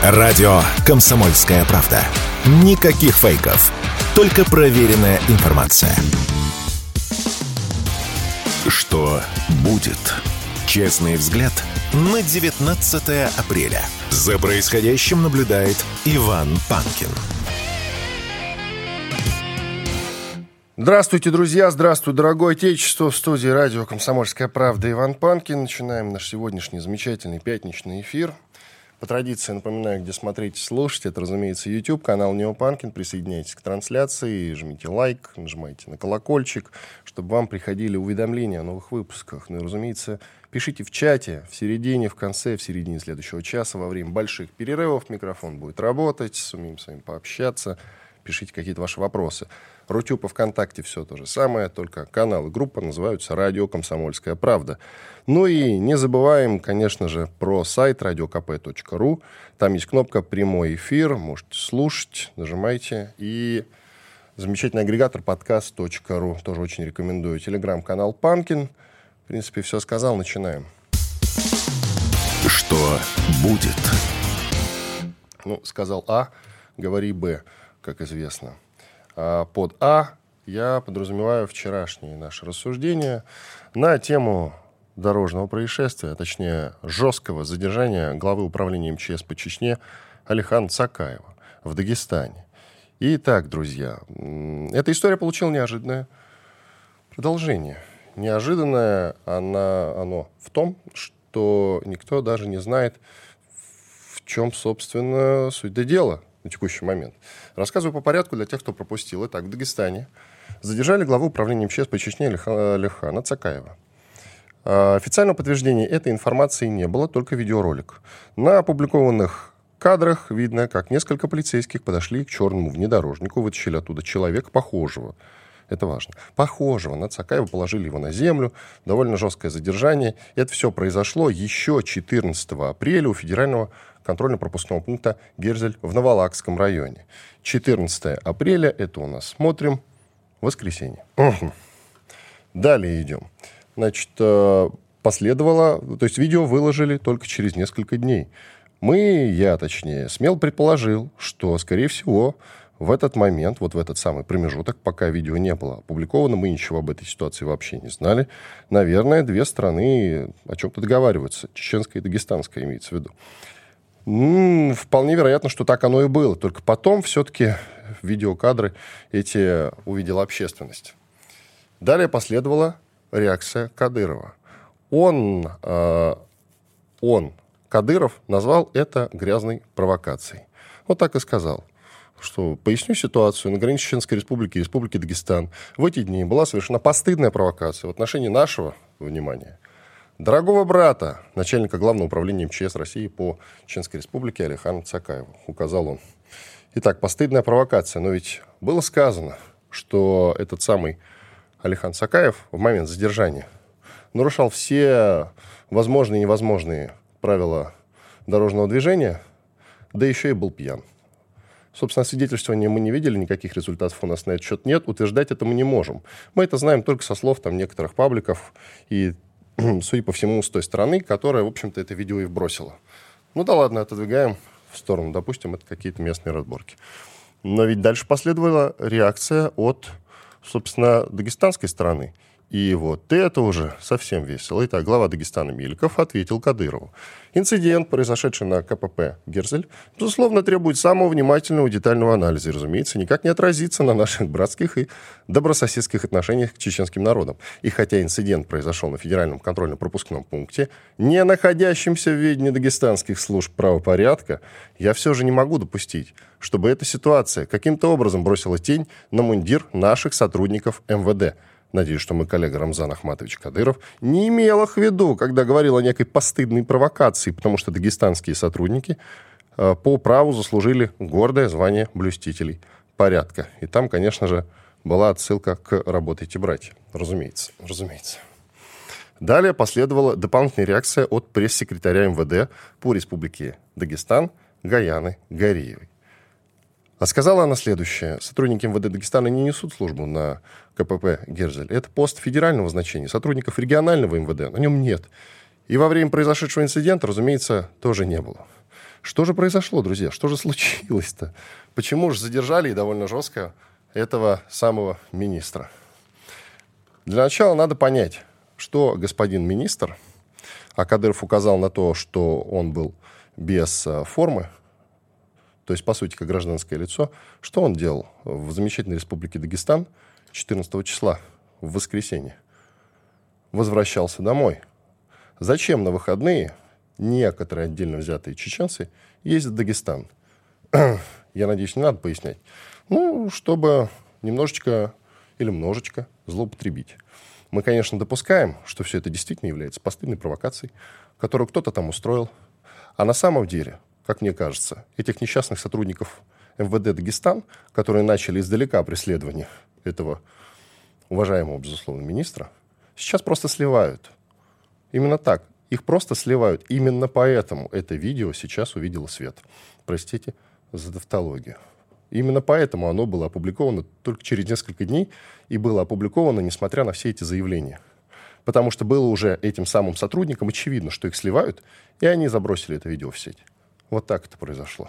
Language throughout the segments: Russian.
Радио «Комсомольская правда». Никаких фейков. Только проверенная информация. Что будет? Честный взгляд на 19 апреля. За происходящим наблюдает Иван Панкин. Здравствуйте, друзья! Здравствуй, дорогое отечество! В студии радио «Комсомольская правда» Иван Панкин. Начинаем наш сегодняшний замечательный пятничный эфир. По традиции напоминаю, где смотреть и слушать. Это, разумеется, YouTube, канал Нео Панкин. Присоединяйтесь к трансляции, жмите лайк, нажимайте на колокольчик, чтобы вам приходили уведомления о новых выпусках. Ну и, разумеется, пишите в чате в середине, в конце, в середине следующего часа. Во время больших перерывов микрофон будет работать, сумеем с вами пообщаться. Пишите какие-то ваши вопросы. Рутюб и ВКонтакте все то же самое, только канал и группа называются «Радио Комсомольская правда». Ну и не забываем, конечно же, про сайт radiokp.ru. Там есть кнопка «Прямой эфир», можете слушать, нажимайте. И замечательный агрегатор подкаст.ру, тоже очень рекомендую. Телеграм-канал «Панкин». В принципе, все сказал, начинаем. Что будет? Ну, сказал А, говори Б, как известно. А под А я подразумеваю вчерашние наши рассуждения на тему дорожного происшествия, а точнее жесткого задержания главы управления МЧС по Чечне Алихана Цакаева в Дагестане. Итак, друзья, эта история получила неожиданное продолжение. Неожиданное оно в том, что никто даже не знает, в чем, собственно, суть до дела на текущий момент. Рассказываю по порядку для тех, кто пропустил. Итак, в Дагестане задержали главу управления МЧС по Чечне Алихана Цакаева. Официального подтверждения этой информации не было, только видеоролик. На опубликованных кадрах видно, как несколько полицейских подошли к черному внедорожнику, вытащили оттуда человека похожего. Это важно. Похожего на Цакаева, положили его на землю. Довольно жесткое задержание. Это все произошло еще 14 апреля у федерального контрольно-пропускного пункта Герзель в Новолакском районе. 14 апреля, это у нас, смотрим, воскресенье. Далее идем. Значит, последовало, то есть видео выложили только через несколько дней. Я смело предположил, что, скорее всего, в этот момент, вот в этот самый промежуток, пока видео не было опубликовано, мы ничего об этой ситуации вообще не знали. Наверное, две страны о чем-то договариваются. Чеченская и дагестанская имеется в виду. Вполне вероятно, что так оно и было. Только потом все-таки видеокадры эти увидела общественность. Далее последовала реакция Кадырова. Кадыров, назвал это грязной провокацией. Вот так и сказал. Что, поясню ситуацию. На границе Чеченской Республики и Республики Дагестан в эти дни была совершена постыдная провокация в отношении нашего, внимания, дорогого брата, начальника Главного управления МЧС России по Чеченской Республике Алихана Цакаева, указал он. Итак, постыдная провокация. Но ведь было сказано, что этот самый Алихан Цакаев в момент задержания нарушал все возможные и невозможные правила дорожного движения, да еще и был пьян. Собственно, свидетельствования мы не видели, никаких результатов у нас на этот счет нет, утверждать это мы не можем. Мы это знаем только со слов некоторых пабликов и, судя по всему, с той стороны, которая, в общем-то, это видео и вбросила. Ну да ладно, отодвигаем в сторону, допустим, это какие-то местные разборки. Но ведь дальше последовала реакция от, собственно, дагестанской стороны. И вот это уже совсем весело. Итак, глава Дагестана Миликов ответил Кадырову. Инцидент, произошедший на КПП Герзель, безусловно, требует самого внимательного и детального анализа. И, разумеется, никак не отразится на наших братских и добрососедских отношениях к чеченским народам. И хотя инцидент произошел на федеральном контрольно-пропускном пункте, не находящемся в ведении дагестанских служб правопорядка, я все же не могу допустить, чтобы эта ситуация каким-то образом бросила тень на мундир наших сотрудников МВД. Надеюсь, что мой коллега Рамзан Ахматович Кадыров не имел их в виду, когда говорил о некой постыдной провокации, потому что дагестанские сотрудники по праву заслужили гордое звание блюстителей порядка. И там, конечно же, была отсылка к «Работайте, братья». Разумеется. Далее последовала дополнительная реакция от пресс-секретаря МВД по Республике Дагестан Гаяны Гариевой. А сказала она следующее. Сотрудники МВД Дагестана не несут службу на КПП Герзель. Это пост федерального значения. Сотрудников регионального МВД на нем нет. И во время произошедшего инцидента, разумеется, тоже не было. Что же произошло, друзья? Что же случилось-то? Почему же задержали и довольно жестко этого самого министра? Для начала надо понять, что господин министр, а Кадыров указал на то, что он был без формы, то есть, по сути, как гражданское лицо, что он делал в замечательной республике Дагестан 14 числа, в воскресенье? Возвращался домой. Зачем на выходные некоторые отдельно взятые чеченцы ездят в Дагестан? Я надеюсь, не надо пояснять. Чтобы немножечко или множечко злоупотребить. Мы, конечно, допускаем, что все это действительно является постыдной провокацией, которую кто-то там устроил. А на самом деле, как мне кажется, этих несчастных сотрудников МВД Дагестан, которые начали издалека преследование этого уважаемого, безусловно, министра, сейчас просто сливают. Именно так. Их просто сливают. Именно поэтому это видео сейчас увидело свет. Простите за тавтологию. Именно поэтому оно было опубликовано только через несколько дней и было опубликовано, несмотря на все эти заявления. Потому что было уже этим самым сотрудникам очевидно, что их сливают, и они забросили это видео в сеть. Вот так это произошло.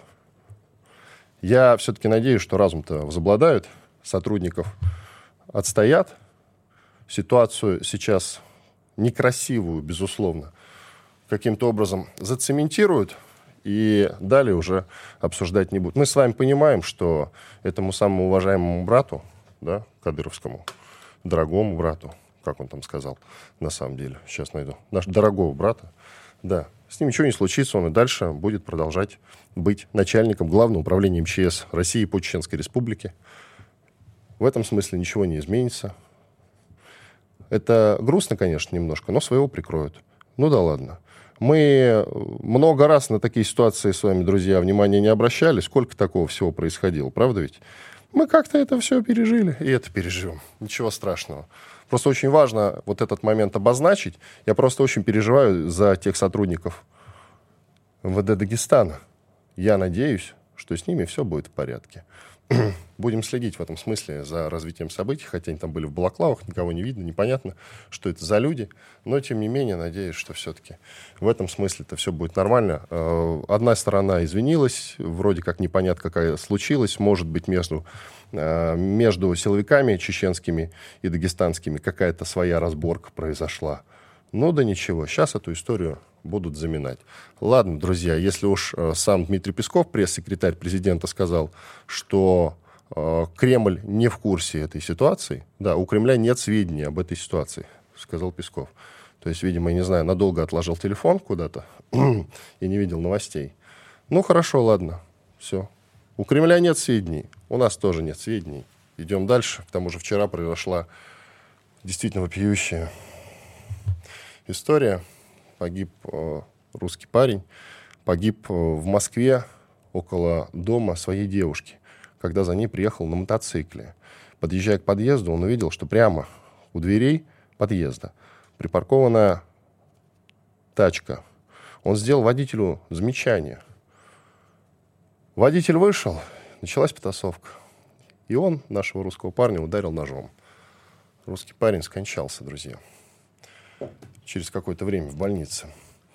Я все-таки надеюсь, что разум-то возобладают, сотрудников отстоят. Ситуацию сейчас некрасивую, безусловно, каким-то образом зацементируют, и далее уже обсуждать не будут. Мы с вами понимаем, что этому самому уважаемому брату, да, кадыровскому, дорогому брату, как он там сказал, на самом деле, сейчас найду, наш дорогого брата, да, с ним ничего не случится, он и дальше будет продолжать быть начальником Главного управления МЧС России по Чеченской Республике. В этом смысле ничего не изменится. Это грустно, конечно, немножко, но своего прикроют. Ну да ладно. Мы много раз на такие ситуации с вами, друзья, внимания не обращали. Сколько такого всего происходило, правда ведь? Мы как-то это все пережили, и это переживем. Ничего страшного. Просто очень важно вот этот момент обозначить. Я просто очень переживаю за тех сотрудников МВД Дагестана. Я надеюсь, что с ними все будет в порядке. Будем следить в этом смысле за развитием событий, хотя они там были в балаклавах, никого не видно, непонятно, что это за люди, но, тем не менее, надеюсь, что все-таки в этом смысле-то все будет нормально. Одна сторона извинилась, вроде как непонятно, какая случилась, может быть, между силовиками чеченскими и дагестанскими какая-то своя разборка произошла. Ну да ничего, сейчас эту историю будут заминать. Ладно, друзья, если уж сам Дмитрий Песков, пресс-секретарь президента, сказал, что Кремль не в курсе этой ситуации, да, у Кремля нет сведений об этой ситуации, сказал Песков. То есть, видимо, я не знаю, надолго отложил телефон куда-то и не видел новостей. Ну, хорошо, ладно, все. У Кремля нет сведений, у нас тоже нет сведений. Идем дальше. К тому же вчера произошла действительно вопиющая история. Погиб русский парень, погиб в Москве около дома своей девушки, когда за ней приехал на мотоцикле. Подъезжая к подъезду, он увидел, что прямо у дверей подъезда припаркована тачка. Он сделал водителю замечание. Водитель вышел, началась потасовка. И он нашего русского парня ударил ножом. Русский парень скончался, друзья. Через какое-то время в больнице.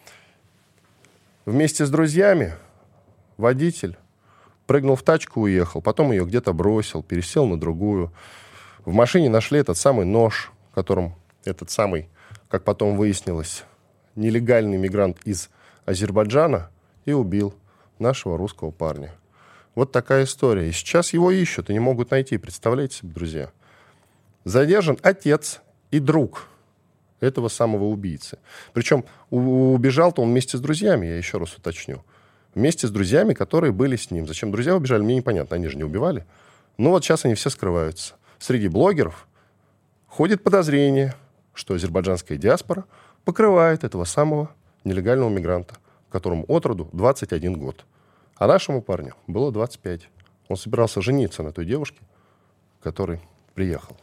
Вместе с друзьями водитель прыгнул в тачку, уехал, потом ее где-то бросил, пересел на другую. В машине нашли этот самый нож, которым этот самый, как потом выяснилось, нелегальный мигрант из Азербайджана и убил нашего русского парня. Вот такая история. И сейчас его ищут и не могут найти. Представляете себе, друзья? Задержан отец и друг этого самого убийцы. Причем убежал-то он вместе с друзьями, я еще раз уточню. Вместе с друзьями, которые были с ним. Зачем друзья убежали, мне непонятно, они же не убивали. Ну вот сейчас они все скрываются. Среди блогеров ходит подозрение, что азербайджанская диаспора покрывает этого самого нелегального мигранта, которому от роду 21 год. А нашему парню было 25. Он собирался жениться на той девушке, который приехал.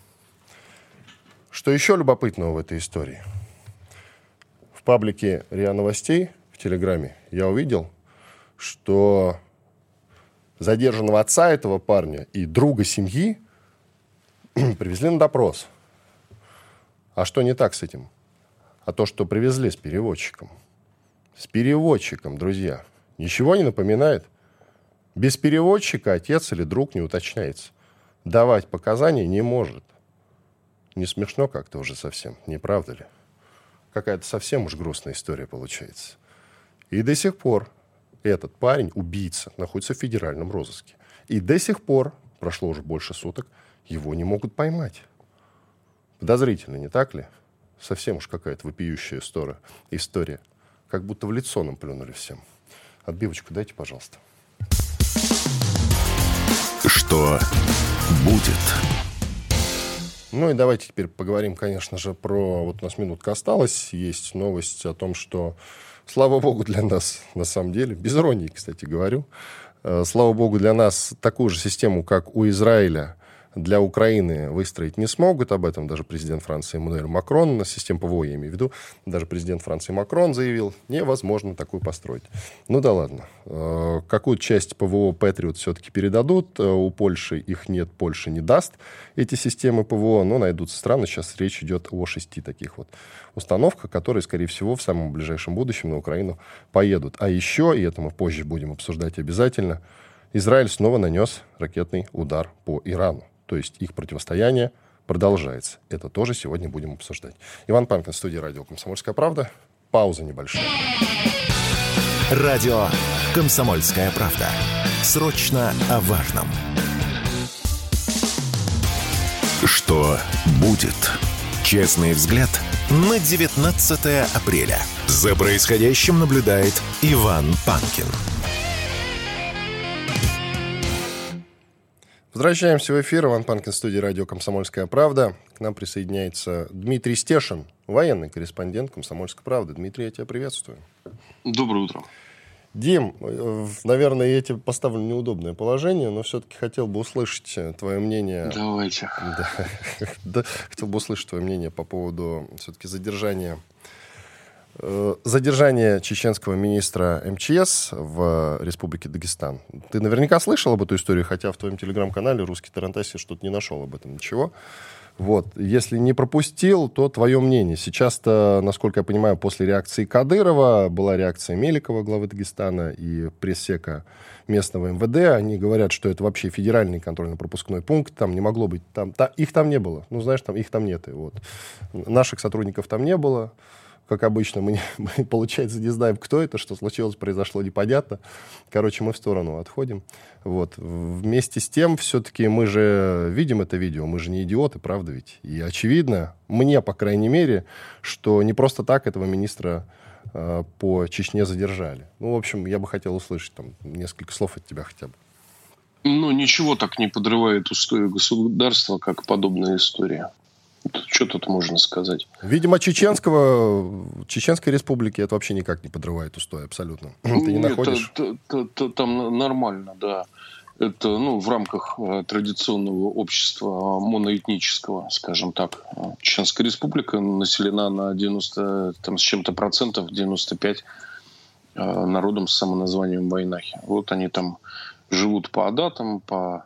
Что еще любопытного в этой истории? В паблике РИА Новостей в Телеграме я увидел, что задержанного отца этого парня и друга семьи привезли на допрос. А что не так с этим? А то, что привезли с переводчиком. С переводчиком, друзья. Ничего не напоминает? Без переводчика отец или друг не уточняется. Давать показания не может. Не смешно как-то уже совсем, не правда ли? Какая-то совсем уж грустная история получается. И до сих пор этот парень, убийца, находится в федеральном розыске. И до сих пор, прошло уже больше суток, его не могут поймать. Подозрительно, не так ли? Совсем уж какая-то вопиющая история. Как будто в лицо нам плюнули всем. Отбивочку дайте, пожалуйста. Что будет? Ну и давайте теперь поговорим, конечно же, про... Вот у нас минутка осталась. Есть новость о том, что, слава богу, для нас, на самом деле, без иронии, кстати, говорю, слава богу, для нас такую же систему, как у Израиля, для Украины выстроить не смогут. Об этом даже президент Франции Эммануэль Макрон, на систему ПВО я имею в виду, даже президент Франции Макрон заявил, невозможно такую построить. Ну да ладно. Какую-то часть ПВО Патриот все-таки передадут. У Польши их нет, Польша не даст эти системы ПВО, но найдутся страны. Сейчас речь идет о 6 таких вот установках, которые, скорее всего, в самом ближайшем будущем на Украину поедут. А еще, и это мы позже будем обсуждать обязательно, Израиль снова нанес ракетный удар по Ирану. То есть их противостояние продолжается. Это тоже сегодня будем обсуждать. Иван Панкин, студия радио «Комсомольская правда». Пауза небольшая. Радио «Комсомольская правда». Срочно о важном. Что будет? Честный взгляд на 19 апреля. За происходящим наблюдает Иван Панкин. Возвращаемся в эфир. Иван Панкин, студия радио «Комсомольская правда». К нам присоединяется Дмитрий Стешин, военный корреспондент «Комсомольской правды». Дмитрий, я тебя приветствую. Доброе утро. Дим, наверное, я тебе поставлю неудобное положение, но все-таки хотел бы услышать твое мнение. Давайте. Да, хотел бы услышать твое мнение по поводу все-таки задержания чеченского министра МЧС в Республике Дагестан. Ты наверняка слышал об этой истории, хотя в твоем телеграм-канале «Русский Тарантас» я что-то не нашел об этом ничего. Вот. Если не пропустил, то твое мнение. Сейчас-то, насколько я понимаю, после реакции Кадырова была реакция Меликова, главы Дагестана, и пресс-сека местного МВД. Они говорят, что это вообще федеральный контрольно-пропускной пункт. Там не могло быть. Их там не было. Ну, знаешь, их там нет. Вот. Наших сотрудников там не было. Как обычно, мы, получается, не знаем, кто это, что случилось, произошло непонятно. Короче, мы в сторону отходим. Вот. Вместе с тем, все-таки мы же видим это видео, мы же не идиоты, правда ведь? И очевидно, мне, по крайней мере, что не просто так этого министра по Чечне задержали. Ну, в общем, я бы хотел услышать там несколько слов от тебя хотя бы. Ну, ничего так не подрывает устои государства, как подобная история. Что тут можно сказать? Видимо, Чеченской республики это вообще никак не подрывает устой, абсолютно. Ты не находишь? Там нормально, да. Это, в рамках традиционного общества моноэтнического, скажем так. Чеченская республика населена на 90 там, с чем-то процентов, 95 народом с самоназванием Вайнахи. Вот они там живут по адатам, по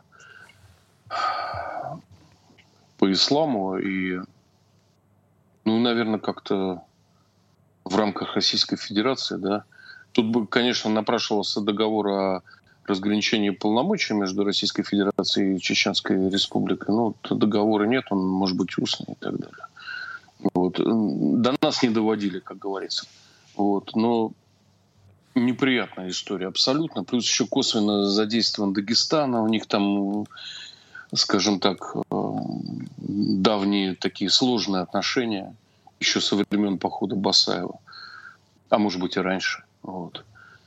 исламу и, наверное, как-то в рамках Российской Федерации, да. Тут бы, конечно, напрашивался договор о разграничении полномочий между Российской Федерацией и Чеченской Республикой. Но договора нет, он может быть устный и так далее. Вот. До нас не доводили, как говорится. Вот. Но неприятная история абсолютно. Плюс еще косвенно задействован Дагестан. У них там, скажем так, давние такие сложные отношения еще со времен похода Басаева, а может быть и раньше. Вот.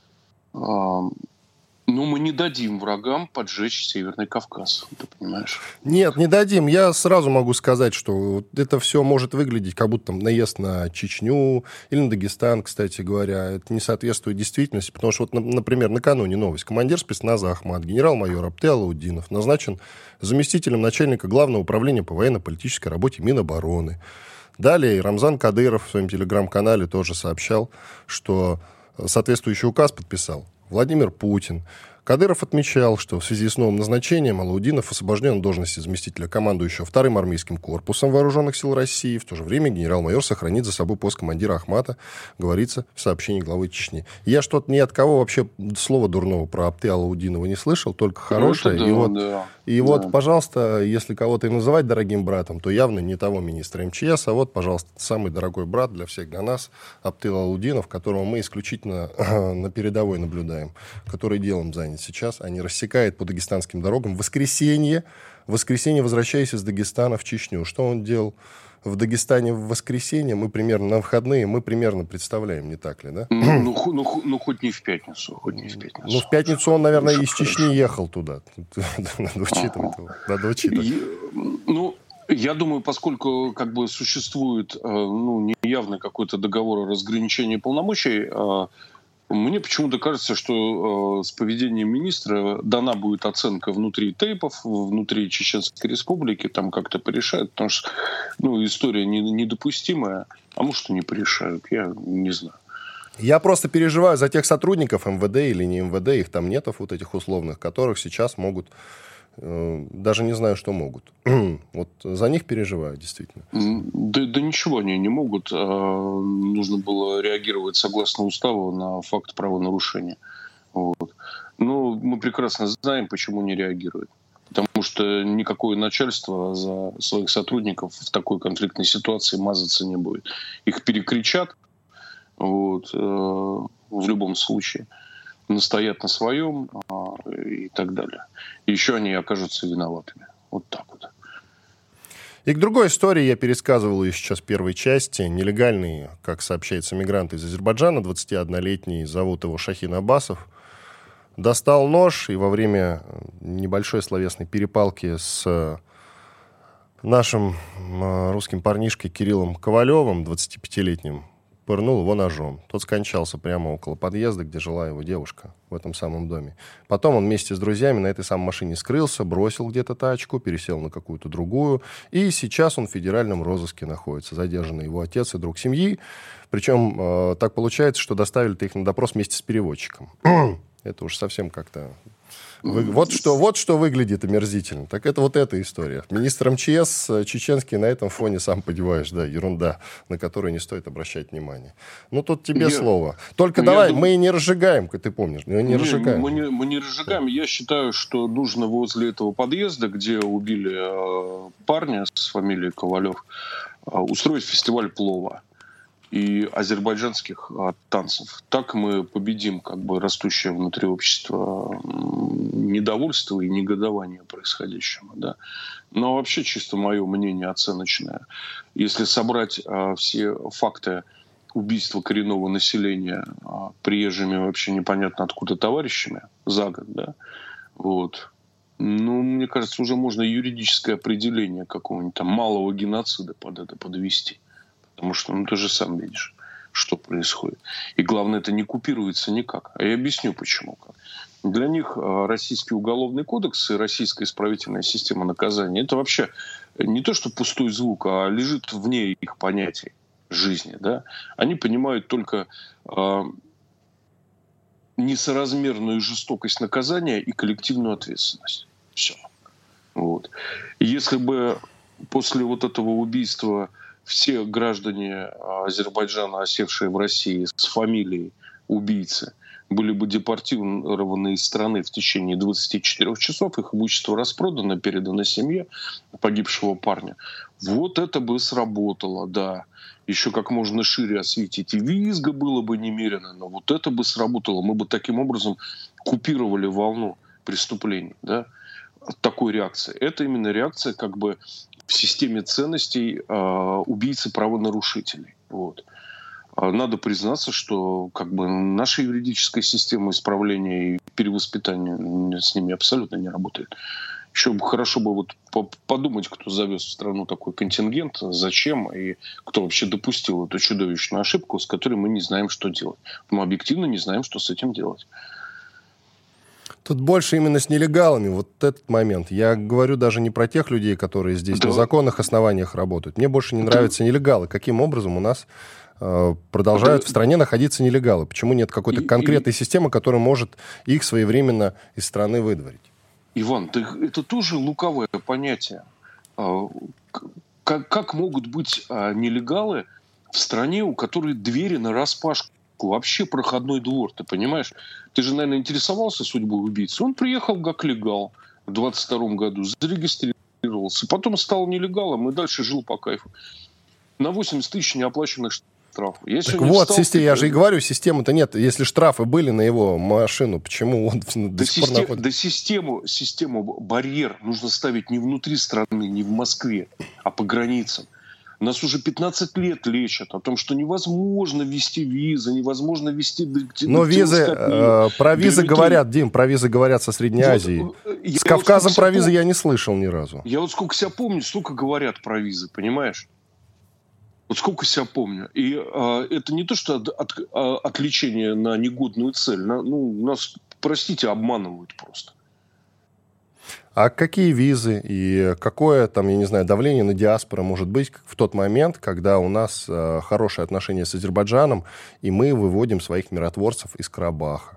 Но мы не дадим врагам поджечь Северный Кавказ, ты понимаешь? Нет, не дадим. Я сразу могу сказать, что это все может выглядеть как будто там наезд на Чечню или на Дагестан, кстати говоря. Это не соответствует действительности, потому что, например, накануне новость. Командир спецназа Ахмат, генерал-майор Апте Алауддинов, назначен заместителем начальника Главного управления по военно-политической работе Минобороны. Далее Рамзан Кадыров в своем телеграм-канале тоже сообщал, что соответствующий указ подписал Владимир Путин. Кадыров отмечал, что в связи с новым назначением Алаудинов освобожден от должности заместителя командующего Вторым армейским корпусом Вооруженных сил России. В то же время генерал-майор сохранит за собой пост командира Ахмата, говорится в сообщении главы Чечни. Я что-то ни от кого вообще слова дурного про Апты Алаудинова не слышал, только хорошее. Вот, пожалуйста, если кого-то и называть дорогим братом, то явно не того министра МЧС, а вот, пожалуйста, самый дорогой брат для всех, для нас, Апты Алаудинов, которого мы исключительно на передовой наблюдаем, который делом занят сейчас, а не рассекает по дагестанским дорогам. В воскресенье, возвращаясь из Дагестана в Чечню, что он делал в Дагестане в воскресенье, на выходные, мы примерно представляем, не так ли, да? Хоть не в пятницу, Ну, в пятницу он, наверное, из Чечни ехал туда. Надо учитывать. Я думаю, поскольку существует неявный какой-то договор о разграничении полномочий, мне почему-то кажется, что с поведением министра дана будет оценка внутри тейпов, внутри Чеченской Республики, там как-то порешают, потому что история недопустимая, а может и не порешают, я не знаю. Я просто переживаю за тех сотрудников МВД или не МВД, их там нету вот этих условных, которых сейчас могут, даже не знаю, что могут. Вот за них переживаю, действительно. Да ничего они не могут. Нужно было реагировать согласно уставу на факт правонарушения. Вот. Но мы прекрасно знаем, почему не реагируют. Потому что никакое начальство за своих сотрудников в такой конфликтной ситуации мазаться не будет. Их перекричат в любом случае. Настоят на своем и так далее. И еще они окажутся виноватыми. Вот так вот. И к другой истории я пересказывал ее сейчас в первой части. Нелегальный, как сообщается, мигрант из Азербайджана, 21-летний, зовут его Шахин Аббасов, достал нож и во время небольшой словесной перепалки с нашим русским парнишкой Кириллом Ковалевым, 25-летним, пырнул его ножом. Тот скончался прямо около подъезда, где жила его девушка в этом самом доме. Потом он вместе с друзьями на этой самой машине скрылся, бросил где-то тачку, пересел на какую-то другую. И сейчас он в федеральном розыске находится. Задержаны его отец и друг семьи. Причем так получается, что доставили-то их на допрос вместе с переводчиком. Это уж совсем как-то... Вот что выглядит омерзительно. Так это вот эта история. Министр МЧС чеченский на этом фоне, сам понимаешь, да, ерунда, на которую не стоит обращать внимание. Тут тебе слово. Только давай, мы не разжигаем, как ты помнишь. Мы не разжигаем. Мы не разжигаем. Я считаю, что нужно возле этого подъезда, где убили парня с фамилией Ковалев, устроить фестиваль плова и азербайджанских танцев. Так мы победим растущее внутри общества недовольство и негодование происходящему. Да. Но вообще чисто мое мнение оценочное. Если собрать все факты убийства коренного населения приезжими вообще непонятно откуда товарищами за год, да, мне кажется, уже можно юридическое определение какого-нибудь там малого геноцида под это подвести. Потому что, ты же сам видишь, что происходит. И главное, это не купируется никак. А я объясню, почему. Для них Российский уголовный кодекс и Российская исправительная система наказания — это вообще не то, что пустой звук, а лежит вне их понятий жизни. Да? Они понимают только несоразмерную жестокость наказания и коллективную ответственность. Все. Если бы после этого убийства все граждане Азербайджана, осевшие в России с фамилией убийцы, были бы депортированы из страны в течение 24 часов, их имущество распродано, передано семье погибшего парня. Вот это бы сработало, да. Еще как можно шире осветить. И визга было бы немерено, но вот это бы сработало. Мы бы таким образом купировали волну преступлений, да, такой реакции. Это именно реакция в системе ценностей убийцы-правонарушителей. Надо признаться, что наша юридическая система исправления и перевоспитания с ними абсолютно не работает. Еще хорошо бы подумать, кто завез в страну такой контингент, зачем и кто вообще допустил эту чудовищную ошибку, с которой мы не знаем, что делать. Мы объективно не знаем, что с этим делать. Тут больше именно с нелегалами, вот этот момент. Я говорю даже не про тех людей, которые здесь на законных основаниях работают. Мне больше не нравятся нелегалы. Каким образом у нас продолжают в стране находиться нелегалы? Почему нет какой-то конкретной системы, которая может их своевременно из страны выдворить? Иван, это тоже лукавое понятие. Как могут быть нелегалы в стране, у которой двери нараспашку? Вообще проходной двор, ты понимаешь? Ты же, наверное, интересовался судьбой убийцы. Он приехал как легал в 22 году, зарегистрировался, потом стал нелегалом и дальше жил по кайфу. На 80 тысяч неоплаченных штрафов. Так вот, я же и говорю, системы-то нет. Если штрафы были на его машину, почему он до сих пор находится? Да систему, барьер нужно ставить не внутри страны, не в Москве, а по границам. Нас уже 15 лет лечат о том, что невозможно ввести визы, невозможно ввести... Но про визы говорят, Дим, про визы говорят со Средней Азии. С Кавказом про визы я не слышал ни разу. Я вот сколько себя помню, столько говорят про визы, понимаешь? Вот сколько себя помню. И это не то, что отвлечение на негодную цель. Нас, простите, обманывают просто. А какие визы и какое там, я не знаю, давление на диаспору может быть в тот момент, когда у нас хорошие отношения с Азербайджаном, и мы выводим своих миротворцев из Карабаха?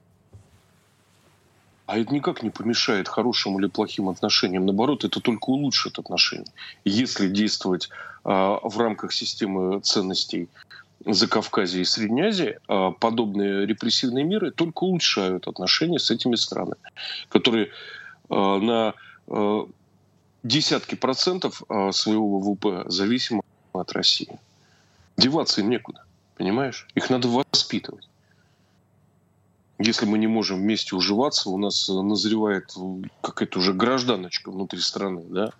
А это никак не помешает хорошим или плохим отношениям. Наоборот, это только улучшит отношения. Если действовать в рамках системы ценностей Закавказья и Средней Азии, подобные репрессивные меры только улучшают отношения с этими странами, которые на десятки процентов своего ВВП зависимы от России. Деваться им некуда, понимаешь? Их надо воспитывать. Если мы не можем вместе уживаться, у нас назревает какая-то уже гражданочка внутри страны, да?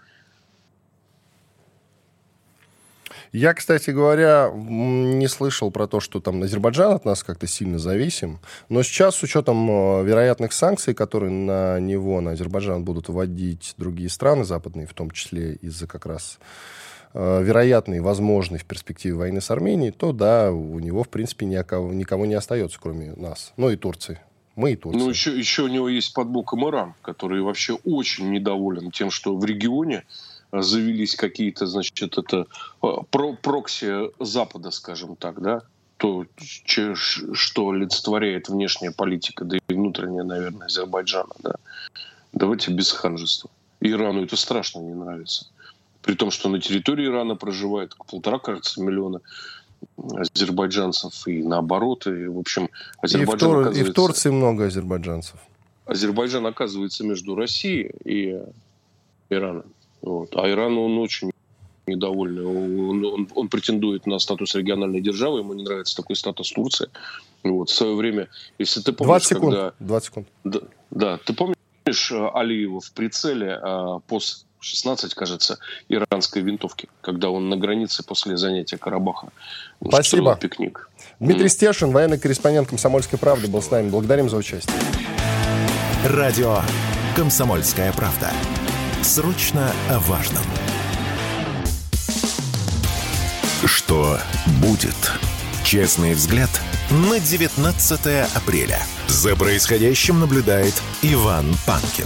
Я, кстати говоря, не слышал про то, что там Азербайджан от нас как-то сильно зависим. Но сейчас, с учетом вероятных санкций, которые на него, на Азербайджан, будут вводить другие страны западные, в том числе из-за как раз вероятной, возможной в перспективе войны с Арменией, то да, у него, в принципе, никого не остается, кроме нас. Ну и Турции. Мы и Турция. Ну, еще у него есть под боком Иран, который вообще очень недоволен тем, что в регионе завелись какие-то, значит, это прокси Запада, скажем так, да, то, что олицетворяет внешняя политика, да и внутренняя, наверное, Азербайджана, да. Давайте без ханжества. Ирану это страшно не нравится. При том, что на территории Ирана проживает 1,5, кажется, миллиона азербайджанцев, и наоборот, и, в общем, Азербайджан оказывается... И в Турции много азербайджанцев. Азербайджан оказывается между Россией и Ираном. Вот. А Иран, он очень недовольный. Он претендует на статус региональной державы. Ему не нравится такой статус Турции. Вот. В свое время, если ты помнишь... 20 секунд. Да, ты помнишь Алиева в прицеле ПОС-16, кажется, иранской винтовки, когда он на границе после занятия Карабаха устроил пикник. Дмитрий Стешин, военный корреспондент «Комсомольской правды», был с нами. Благодарим за участие. Радио «Комсомольская правда». Срочно о важном. Что будет? Честный взгляд на 19 апреля. За происходящим наблюдает Иван Панкин.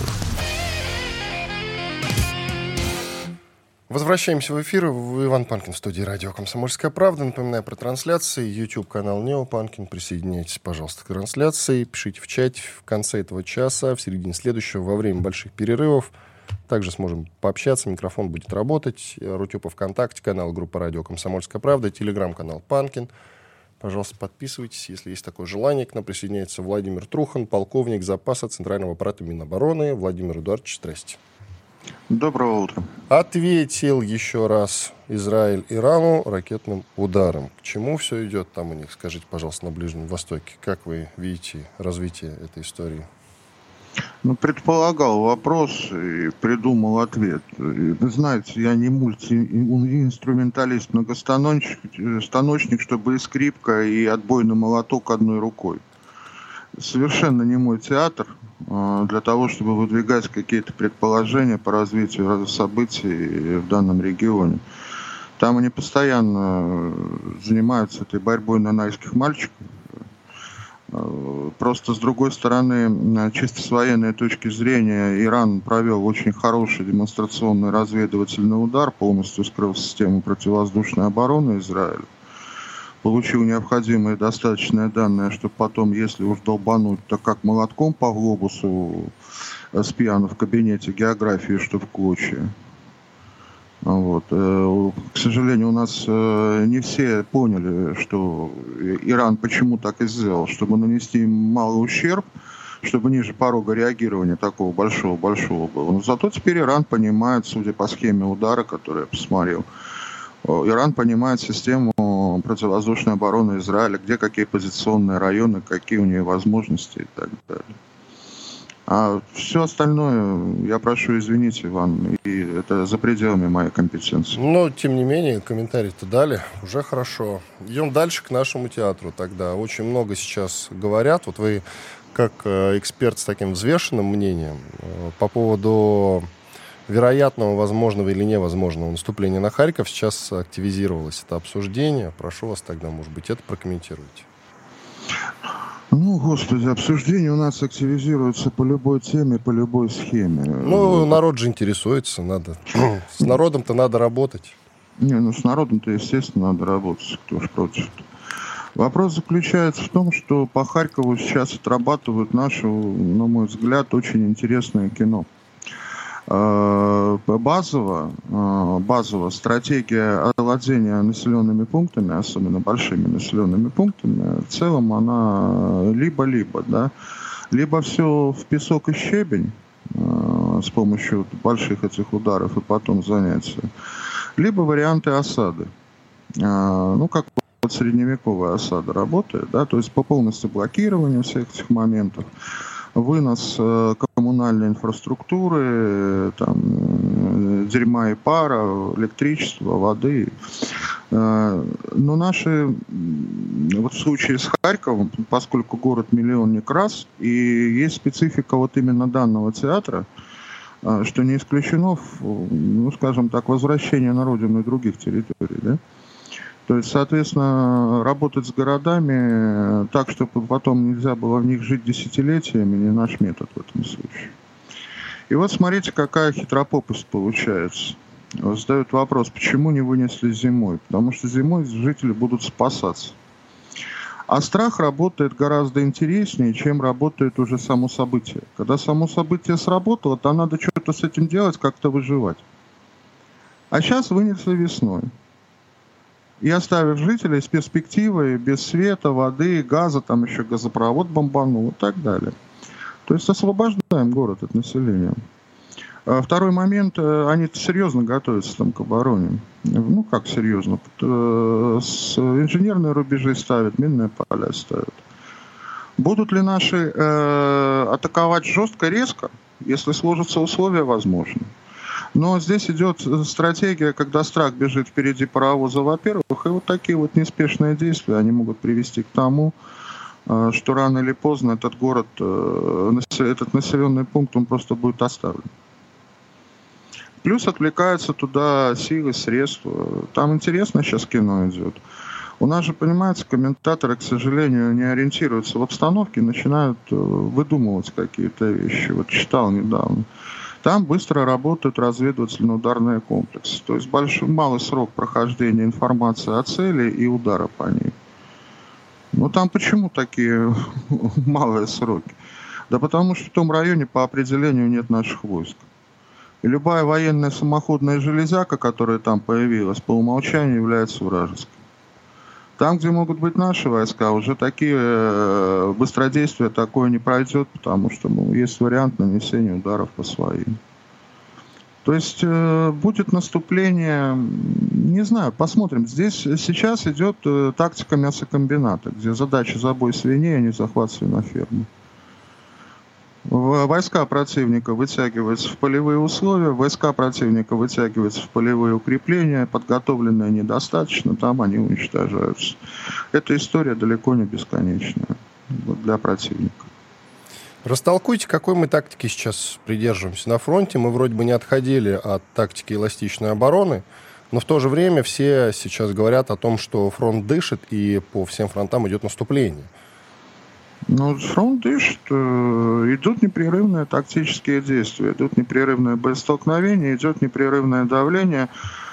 Возвращаемся в эфир. Иван Панкин в студии радио «Комсомольская правда». Напоминаю про трансляции. YouTube-канал Нео Панкин. Присоединяйтесь, пожалуйста, к трансляции. Пишите в чате в конце этого часа, в середине следующего, во время больших перерывов. Также сможем пообщаться, микрофон будет работать. Рутюб ВКонтакте, канал группа радио «Комсомольская правда», телеграм-канал Панкин. Пожалуйста, подписывайтесь, если есть такое желание. К нам присоединяется Владимир Трухан, полковник запаса Центрального аппарата Минобороны. Владимир Эдуардович, здрасте. Доброго утра. Ответил еще раз Израиль Ирану ракетным ударом. К чему все идет там у них? Скажите, пожалуйста, на Ближнем Востоке. Как вы видите развитие этой истории? Предполагал вопрос и придумал ответ. Вы знаете, я не мультиинструменталист, многостаночник, чтобы и скрипка, и отбойный молоток одной рукой. Совершенно не мой театр для того, чтобы выдвигать какие-то предположения по развитию событий в данном регионе. Там они постоянно занимаются этой борьбой нанайских мальчиков. Просто, с другой стороны, чисто с военной точки зрения, Иран провел очень хороший демонстрационный разведывательный удар, полностью скрыв систему противовоздушной обороны Израиля. получил необходимые достаточные данные, чтобы потом, если уж долбануть, то как молотком по глобусу с пьяну в кабинете географии, что в клочья. Вот. К сожалению, у нас не все поняли, что Иран почему так и сделал, чтобы нанести им малый ущерб, чтобы ниже порога реагирования такого большого было. Но зато теперь Иран понимает, судя по схеме удара, которую я посмотрел, Иран понимает систему противовоздушной обороны Израиля, где какие позиционные районы, какие у нее возможности и так далее. А все остальное, я прошу извинить, Иван, и это за пределами моей компетенции. Но, тем не менее, комментарий-то дали, уже хорошо. Идем дальше к нашему театру тогда. Очень много сейчас говорят, вот вы как эксперт с таким взвешенным мнением по поводу вероятного, возможного или невозможного наступления на Харьков. Сейчас активизировалось это обсуждение. Прошу вас тогда, может быть, это прокомментируйте. Ну, господи, обсуждение у нас активизируется по любой теме, по любой схеме. Ну, народ же интересуется, надо. С народом-то надо работать. Не, ну с народом-то, естественно, надо работать, кто ж против-то. Вопрос заключается в том, что по Харькову сейчас отрабатывают наше, на мой взгляд, очень интересное кино. Базово стратегия овладения населенными пунктами, особенно большими населенными пунктами, в целом она либо-либо, да, либо все в песок и щебень с помощью больших этих ударов и потом занятия, либо варианты осады. Ну, как вот средневековая осада работает, да, то есть по полностью блокированию всех этих моментов, вынос коммунальной инфраструктуры, там, дерьма и пара, электричества, воды. Но наши, вот в случае с Харьковом, поскольку город миллион не крас, и есть специфика вот именно данного театра, что не исключено, ну, скажем так, возвращение на родину и других территорий, да? То есть, соответственно, работать с городами так, чтобы потом нельзя было в них жить десятилетиями, не наш метод в этом случае. И вот смотрите, какая хитропопость получается. Задают вопрос, почему не вынесли зимой? Потому что зимой жители будут спасаться. А страх работает гораздо интереснее, чем работает уже само событие. Когда само событие сработало, то надо что-то с этим делать, как-то выживать. А сейчас вынесли весной. И оставив жителей с перспективой, без света, воды, газа, там еще газопровод бомбанул и так далее. То есть освобождаем город от населения. Второй момент, они серьезно готовятся там к обороне. Ну, как серьезно? С инженерные рубежи ставят, минные поля ставят. Будут ли наши атаковать жестко, резко? Если сложатся условия, возможно. Но здесь идет стратегия, когда страх бежит впереди паровоза, во-первых, и вот такие вот неспешные действия, они могут привести к тому, что рано или поздно этот город, этот населенный пункт, он просто будет оставлен. Плюс отвлекаются туда силы, средства. Там интересно сейчас кино идет. У нас же, понимаете, комментаторы, к сожалению, не ориентируются в обстановке, начинают выдумывать какие-то вещи. Вот читал недавно. Там быстро работают разведывательно-ударные комплексы. То есть малый срок прохождения информации о цели и удара по ней. Но там почему такие малые сроки? Да потому что в том районе по определению нет наших войск. И любая военная самоходная железяка, которая там появилась, по умолчанию является вражеской. Там, где могут быть наши войска, уже такие быстродействия такое не пройдет, потому что есть вариант нанесения ударов по своим. То есть будет наступление, не знаю, посмотрим. Здесь сейчас идет тактика мясокомбината, где задача забой свиней, а не захват свинофермы. Войска противника вытягиваются в полевые условия, войска противника вытягиваются в полевые укрепления, подготовленные недостаточно, там они уничтожаются. Эта история далеко не бесконечная для противника. Растолкуйте, какой мы тактики сейчас придерживаемся на фронте. Мы вроде бы не отходили от тактики эластичной обороны, но в то же время все сейчас говорят о том, что фронт дышит и по всем фронтам идет наступление. Ну, фронт дышит, идут непрерывные тактические действия, идут непрерывные боестолкновения, идет непрерывное давление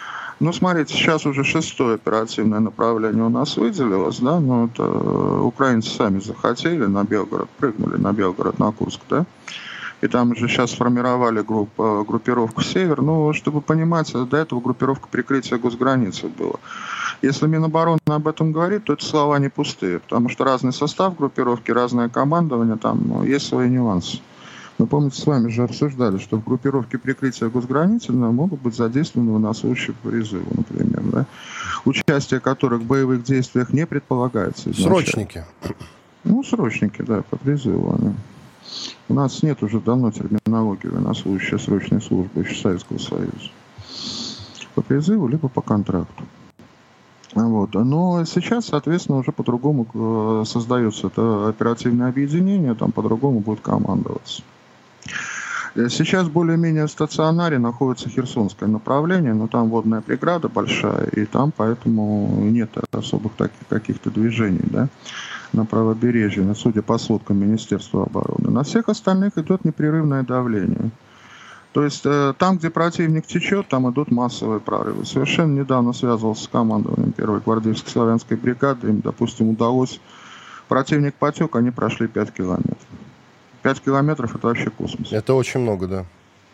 Ну, смотрите, сейчас уже 6-е оперативное направление у нас выделилось, да, но это украинцы сами захотели на Белгород, прыгнули на Белгород, на Курск, да, и там уже сейчас сформировали группировку «Север», но, чтобы понимать, до этого группировка прикрытия госграницы была. Если Минобороны об этом говорит, то это слова не пустые, потому что разный состав группировки, разное командование, там есть свои нюансы. Мы, помните, с вами же обсуждали, что в группировке прикрытия госграницы могут быть задействованы военнослужащие по призыву, например, да? Участие которых в боевых действиях не предполагается. Срочники. Ну, срочники, да, по призыву. У нас нет уже давно терминологии военнослужащие срочной службы еще Советского Союза. По призыву, либо по контракту. Вот. Но сейчас, соответственно, уже по-другому создается это оперативное объединение, там по-другому будет командоваться. Сейчас более-менее в стационаре находится Херсонское направление, но там водная преграда большая, и там поэтому нет особых таких каких-то движений, да, на правобережье, судя по сводкам Министерства обороны. На всех остальных идет непрерывное давление. То есть там, где противник течет, там идут массовые прорывы. Совершенно недавно связывался с командованием 1-й гвардейской славянской бригады. Им, допустим, удалось... Противник потек, они прошли 5 километров. 5 километров — это вообще космос. Это очень много, да.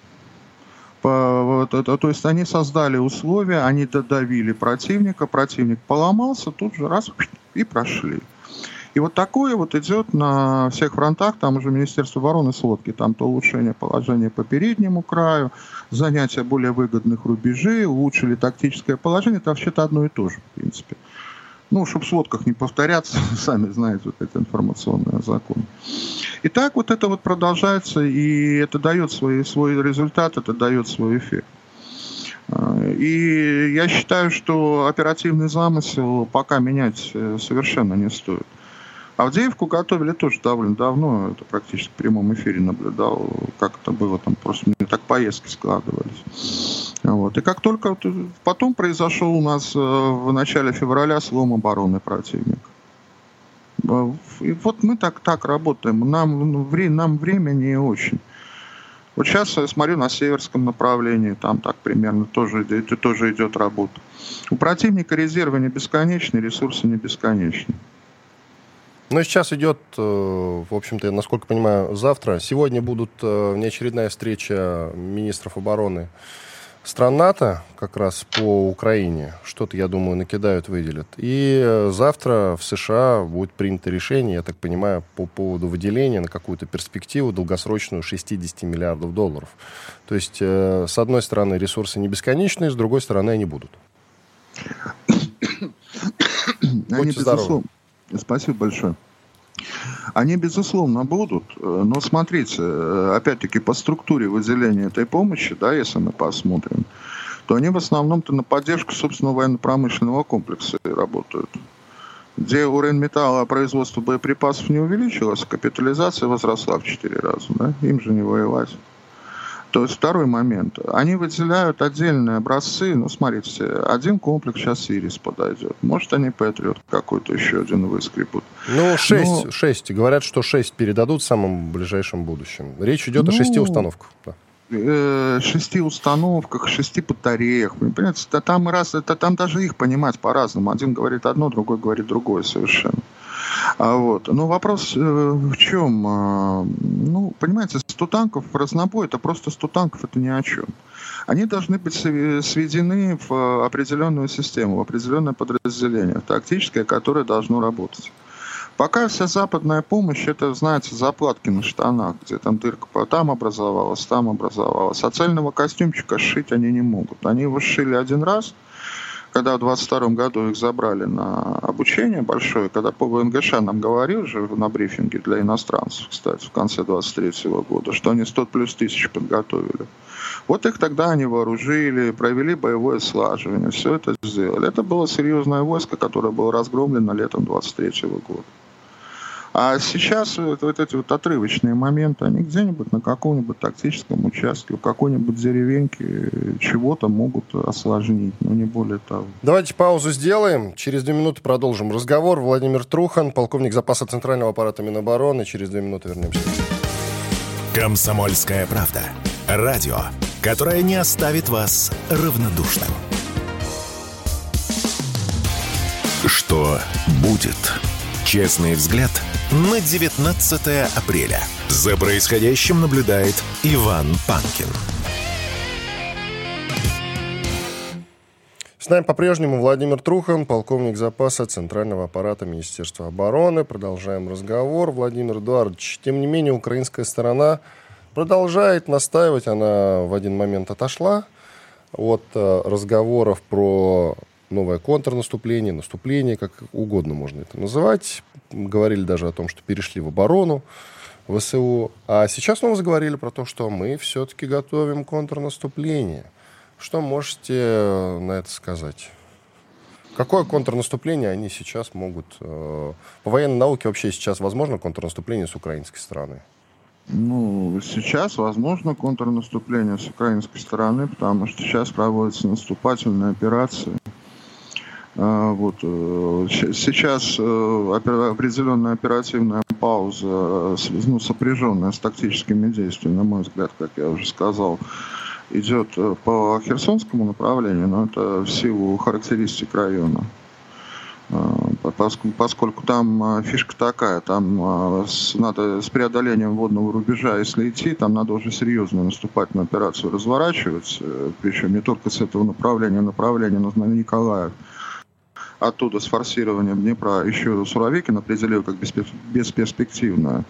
То есть они создали условия, они додавили противника, противник поломался, тут же раз и прошли. И вот такое вот идет на всех фронтах, там уже Министерство обороны сводки, там то улучшение положения по переднему краю, занятие более выгодных рубежей, улучшили тактическое положение, это вообще-то одно и то же, в принципе. Ну, чтобы в сводках не повторяться, сами знаете, вот эти информационные законы. И так вот это вот продолжается, и это дает свой результат, это дает свой эффект. И я считаю, что оперативный замысел пока менять совершенно не стоит. Авдеевку готовили тоже довольно давно, это практически в прямом эфире наблюдал, как это было, там просто мне так поездки складывались. Вот. И как только потом произошел у нас в начале февраля слом обороны противника. И вот мы так работаем, нам времени очень. Вот сейчас я смотрю на северском направлении, там так примерно тоже идет работа. У противника резервы не бесконечны, ресурсы не бесконечны. Ну, сейчас идет, в общем-то, насколько понимаю, завтра. Сегодня будут внеочередная встреча министров обороны стран НАТО, как раз по Украине. Что-то, я думаю, накидают, выделят. И завтра в США будет принято решение, я так понимаю, по поводу выделения на какую-то перспективу долгосрочную 60 миллиардов долларов. То есть, с одной стороны, ресурсы не бесконечные, с другой стороны, они будут. Будьте здоровы. Спасибо большое. Они, безусловно, будут, но смотрите, опять-таки по структуре выделения этой помощи, да, если мы посмотрим, то они в основном-то на поддержку собственного военно-промышленного комплекса работают. Где у Рейнметалла производство боеприпасов не увеличилось, капитализация возросла в 4 раза, да, им же не воевать. То есть второй момент. Они выделяют отдельные образцы. Ну, смотрите, один комплекс сейчас Сирис подойдет. Может, они Патриот какой-то еще один выскребут. Ну, 6. Говорят, что 6 передадут в самом ближайшем будущем. Речь идет о 6 установках. Да. 6 установках, 6 батареях. Вы понимаете, там даже их понимать по-разному. Один говорит одно, другой говорит другое совершенно. Вот. Но вопрос в чем? Ну, понимаете, 100 танков в разнобой, это просто 100 танков, это ни о чем. Они должны быть сведены в определенную систему, в определенное подразделение, тактическое, которое должно работать. Пока вся западная помощь, это, знаете, заплатки на штанах, где там дырка там образовалась. А цельного костюмчика сшить они не могут. Они его сшили один раз, когда в 22 году их забрали на обучение большое, когда по ВНГШ нам говорил же на брифинге для иностранцев, кстати, в конце 23 года, что они 100 плюс тысяч подготовили. Вот их тогда они вооружили, провели боевое слаживание, все это сделали. Это было серьезное войско, которое было разгромлено летом 23 года. А сейчас вот эти вот отрывочные моменты, они где-нибудь на каком-нибудь тактическом участке, в какой-нибудь деревеньке чего-то могут осложнить, но не более того. Давайте паузу сделаем. Через 2 минуты продолжим разговор. Владимир Трухан, полковник запаса Центрального аппарата Минобороны. Через 2 минуты вернемся. «Комсомольская правда». Радио, которое не оставит вас равнодушным. Что будет? Честный взгляд на 19 апреля. За происходящим наблюдает Иван Панкин. С нами по-прежнему Владимир Трухан, полковник запаса Центрального аппарата Министерства обороны. Продолжаем разговор. Владимир Эдуардович, тем не менее, украинская сторона продолжает настаивать. Она в один момент отошла от разговоров про новое контрнаступление, наступление, как угодно можно это называть. Говорили даже о том, что перешли в оборону ВСУ. А сейчас снова заговорили про то, что мы все-таки готовим контрнаступление. Что можете на это сказать? Какое контрнаступление они сейчас могут... По военной науке вообще сейчас возможно контрнаступление с украинской стороны? Сейчас возможно контрнаступление с украинской стороны, потому что сейчас проводится наступательная операция. Сейчас определенная оперативная пауза, сопряженная с тактическими действиями, на мой взгляд, как я уже сказал, идет по Херсонскому направлению, но это в силу характеристик района. Поскольку там фишка такая, там надо с преодолением водного рубежа, если идти, там надо уже серьезную наступательную операцию разворачивать, причем не только с этого направления на Николаев. Оттуда с форсированием Днепра еще Суровикин определил как бесперспективное.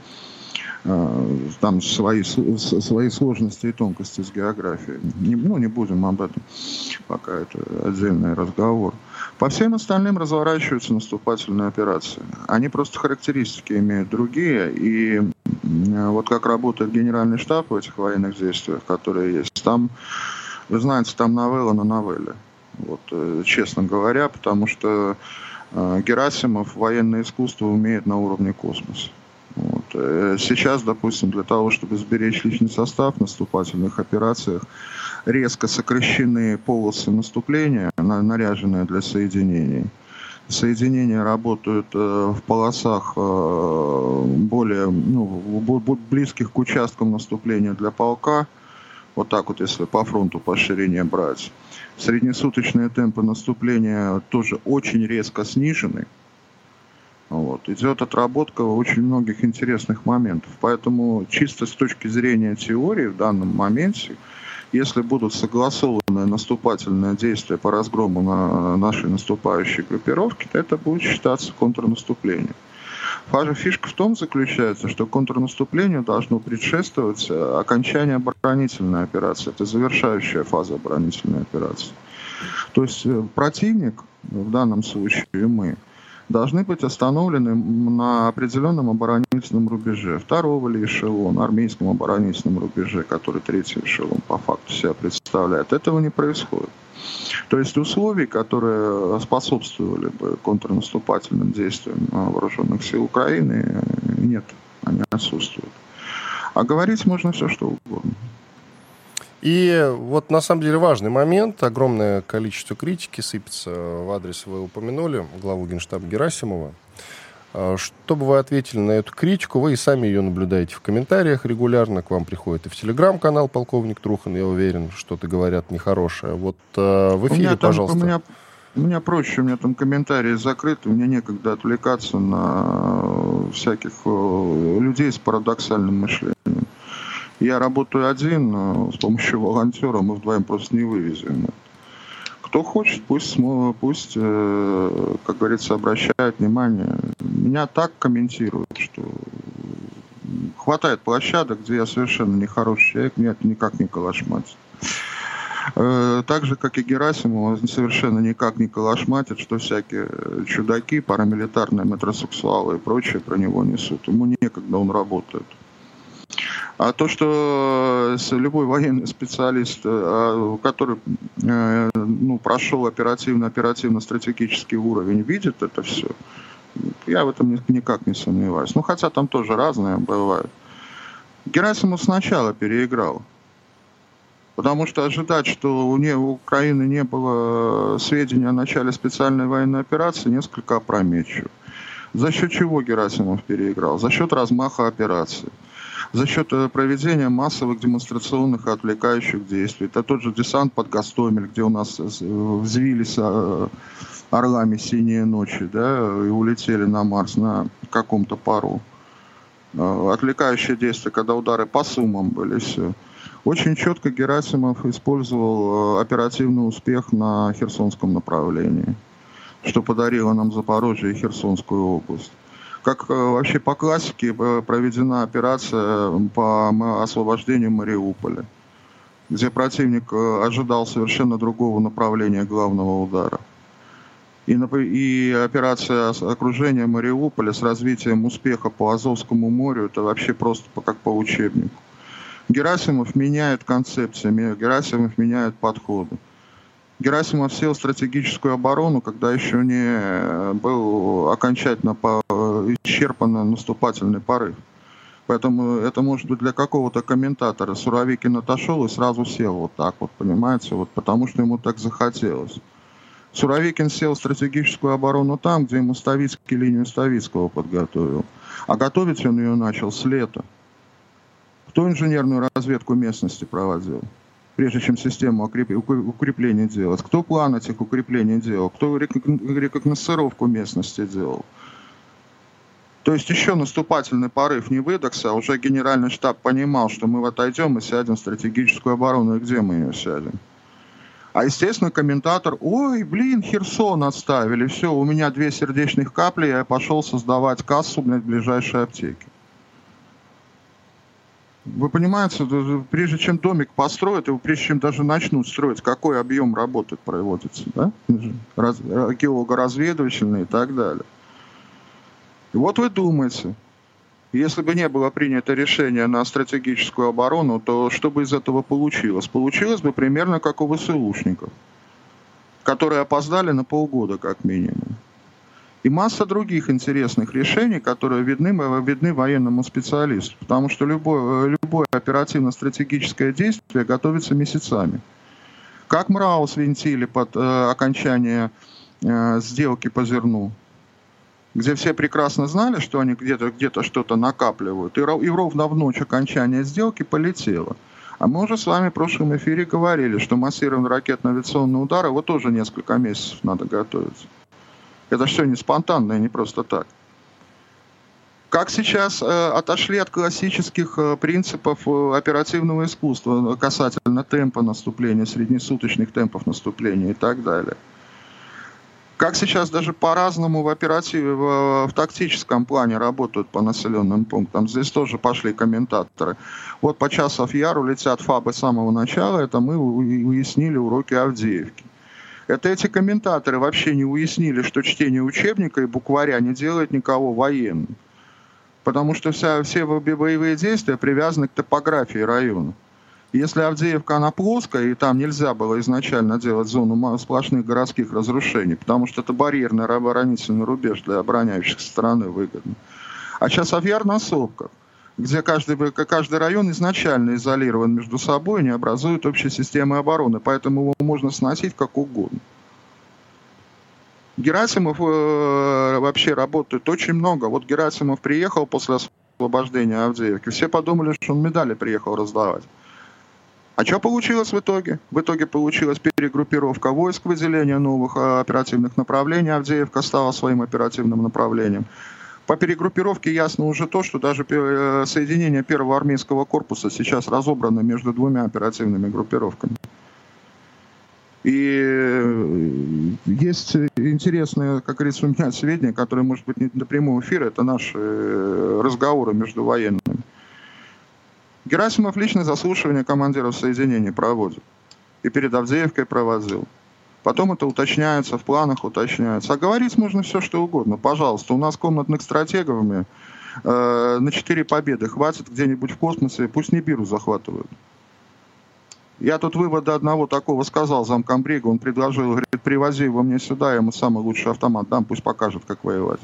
Там свои сложности и тонкости с географией. Не будем об этом, пока это отдельный разговор. По всем остальным разворачиваются наступательные операции. Они просто характеристики имеют другие. И вот как работает генеральный штаб в этих военных действиях, которые есть, там, вы знаете, там новелла на новелле. Честно говоря, потому что Герасимов военное искусство умеет на уровне космоса. Сейчас, допустим, для того, чтобы сберечь личный состав в наступательных операциях, резко сокращены полосы наступления, наряженные для соединений. Соединения работают в полосах более близких к участкам наступления для полка. Вот так вот, если по фронту по ширине брать. Среднесуточные темпы наступления тоже очень резко снижены. Идет отработка очень многих интересных моментов. Поэтому чисто с точки зрения теории в данном моменте, если будут согласованы наступательные действия по разгрому нашей наступающей группировки, то это будет считаться контрнаступлением. Фишка в том заключается, что контрнаступлению должно предшествовать окончание оборонительной операции. Это завершающая фаза оборонительной операции. То есть противник, в данном случае мы, должны быть остановлены на определенном оборонительном рубеже. Второго ли эшелона, армейском оборонительном рубеже, который третий эшелон по факту себя представляет. Этого не происходит. То есть условий, которые способствовали бы контрнаступательным действиям вооруженных сил Украины, нет, они отсутствуют. А говорить можно все, что угодно. И вот на самом деле важный момент. Огромное количество критики сыпется в адрес, вы упомянули, главу Генштаба Герасимова. Чтобы вы ответили на эту критику, вы и сами ее наблюдаете в комментариях регулярно, к вам приходит и в телеграм-канал полковник Трухан, я уверен, что-то говорят нехорошее. В эфире, пожалуйста. У меня проще, у меня там комментарии закрыты, мне некогда отвлекаться на всяких людей с парадоксальным мышлением. Я работаю один, с помощью волонтера мы вдвоем просто не вывезем. Кто хочет, пусть, как говорится, обращает внимание. Меня так комментируют, что хватает площадок, где я совершенно нехороший человек, меня это никак не калашматит. Так же, как и Герасимова, совершенно никак не калашматит, что всякие чудаки, парамилитарные метросексуалы и прочее про него несут. Ему некогда, он работает. А то, что любой военный специалист, который прошел оперативно-стратегический уровень, видит это все, я в этом никак не сомневаюсь. Хотя там тоже разное бывает. Герасимов сначала переиграл. Потому что ожидать, что у Украины не было сведений о начале специальной военной операции, несколько опрометчиво. За счет чего Герасимов переиграл? За счет размаха операции. за счет проведения массовых демонстрационных и отвлекающих действий. Это тот же десант под Гостомель, где у нас взвились орлами синие ночи, да, и улетели на Марс на каком-то пару. Отвлекающие действия, когда удары по Сумам были, все. Очень четко Герасимов использовал оперативный успех на Херсонском направлении, что подарило нам Запорожье и Херсонскую область. Как вообще по классике проведена операция по освобождению Мариуполя, где противник ожидал совершенно другого направления главного удара. И операция окружения Мариуполя с развитием успеха по Азовскому морю, это вообще просто как по учебнику. Герасимов меняет концепции, Герасимов меняет подходы. Герасимов сел в стратегическую оборону, когда еще не был окончательно исчерпан наступательный порыв. Поэтому это может быть для какого-то комментатора. Суровикин отошел и сразу сел вот так вот, понимаете, вот, потому что ему так захотелось. Суровикин сел в стратегическую оборону там, где ему Ставицкий линию Ставицкого подготовил. А готовить он ее начал с лета. Кто инженерную разведку местности проводил, прежде чем систему укреплений делать? Кто план этих укреплений делал? Кто рекогносцировку местности делал? То есть еще наступательный порыв не выдохся, а уже генеральный штаб понимал, что мы отойдем и сядем в стратегическую оборону, и где мы ее сядем? А, естественно, комментатор: ой, блин, Херсон отставили, все, у меня 2 сердечных капли, я пошел создавать кассу, блядь, в ближайшей аптеке. Вы понимаете, прежде чем домик построят, его прежде чем даже начнут строить, какой объем работы проводится, да? Геолого-разведывательный и так далее. И вот вы думаете, если бы не было принято решение на стратегическую оборону, то что бы из этого получилось? Получилось бы примерно как у ВСУшников, которые опоздали на полгода как минимум. И масса других интересных решений, которые видны военному специалисту. Потому что любое оперативно-стратегическое действие готовится месяцами. Как МРАО свинтили под окончание сделки по зерну, где все прекрасно знали, что они где-то что-то накапливают. И ровно в ночь окончания сделки полетело. А мы уже с вами в прошлом эфире говорили, что массированный ракетно-авиационный удар, его тоже несколько месяцев надо готовиться. Это все не спонтанно и не просто так. Как сейчас отошли от классических принципов оперативного искусства касательно темпа наступления, среднесуточных темпов наступления и так далее. Как сейчас даже по-разному в тактическом плане работают по населенным пунктам. Здесь тоже пошли комментаторы. Вот по Часов Яру летят ФАБы с самого начала, это мы уяснили уроки Авдеевки. Это эти комментаторы вообще не уяснили, что чтение учебника и букваря не делает никого военным. Потому что все боевые действия привязаны к топографии района. Если Авдеевка, она плоская, и там нельзя было изначально делать зону сплошных городских разрушений, потому что это барьерный оборонительный рубеж для обороняющих стороны выгодно. А Часов Яр на сопках, где каждый район изначально изолирован между собой, не образует общей системы обороны, поэтому его можно сносить как угодно. Герасимов вообще работает очень много. Вот Герасимов приехал после освобождения Авдеевки, все подумали, что он медали приехал раздавать. А что получилось в итоге? В итоге получилась перегруппировка войск, выделение новых оперативных направлений. Авдеевка стала своим оперативным направлением. По перегруппировке ясно уже то, что даже соединение первого армейского корпуса сейчас разобрано между 2 оперативными группировками. И есть интересные, как говорится, у меня сведения, которые, может быть, не до прямого эфира, это наши разговоры между военными. Герасимов личное заслушивание командиров соединений проводит. И перед Авдеевкой проводил. Потом это уточняется, в планах уточняется. А говорить можно все, что угодно. Пожалуйста, у нас комнатных стратегов на 4 победы хватит где-нибудь в космосе, пусть Нибиру захватывают. Я тут выводы одного такого сказал замкомбрига, он предложил, говорит, привози его мне сюда, я ему самый лучший автомат дам, пусть покажет, как воевать.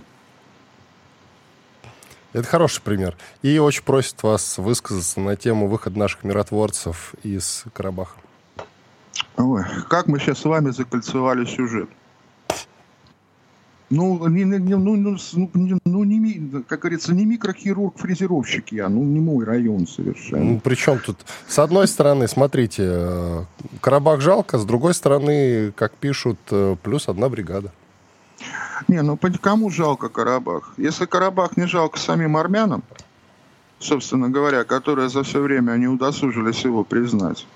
Это хороший пример. И очень просит вас высказаться на тему выхода наших миротворцев из Карабаха. Ой, как мы сейчас с вами закольцевали сюжет. Как говорится, не микрохирург-фрезеровщик я, не мой район совершенно. Причем тут, с одной стороны, смотрите, Карабах жалко, с другой стороны, как пишут, плюс 1 бригада. Кому жалко Карабах? Если Карабах не жалко самим армянам, собственно говоря, которые за все время не удосужились его признать,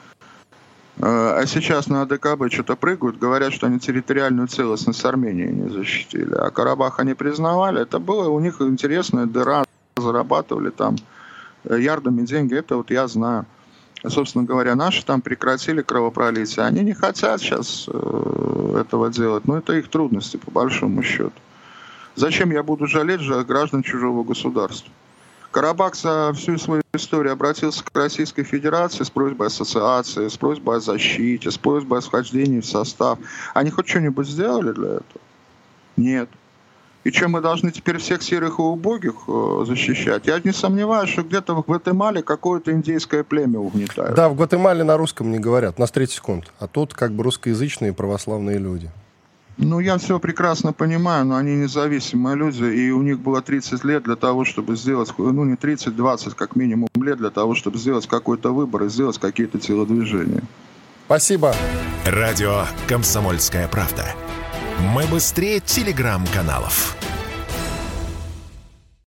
а сейчас на АДКБ что-то прыгают, говорят, что они территориальную целостность Армении не защитили. А Карабах они признавали. Это было у них интересная дыра. Зарабатывали там ярдами деньги. Это вот я знаю. Собственно говоря, наши там прекратили кровопролитие. Они не хотят сейчас этого делать. Но это их трудности, по большому счету. Зачем я буду жалеть граждан чужого государства? Карабах за всю свою историю обратился к Российской Федерации с просьбой ассоциации, с просьбой о защите, с просьбой о вхождении в состав. Они хоть что-нибудь сделали для этого? Нет. И что, мы должны теперь всех серых и убогих защищать? Я не сомневаюсь, что где-то в Гватемале какое-то индейское племя угнетают. Да, в Гватемале на русском не говорят, на 30 секунд. А тут как бы русскоязычные православные люди. Я все прекрасно понимаю, но они независимые люди, и у них было 30 лет для того, чтобы сделать, не 30, 20 как минимум лет для того, чтобы сделать какой-то выбор и сделать какие-то телодвижения. Спасибо. Радио «Комсомольская правда». Мы быстрее телеграм-каналов.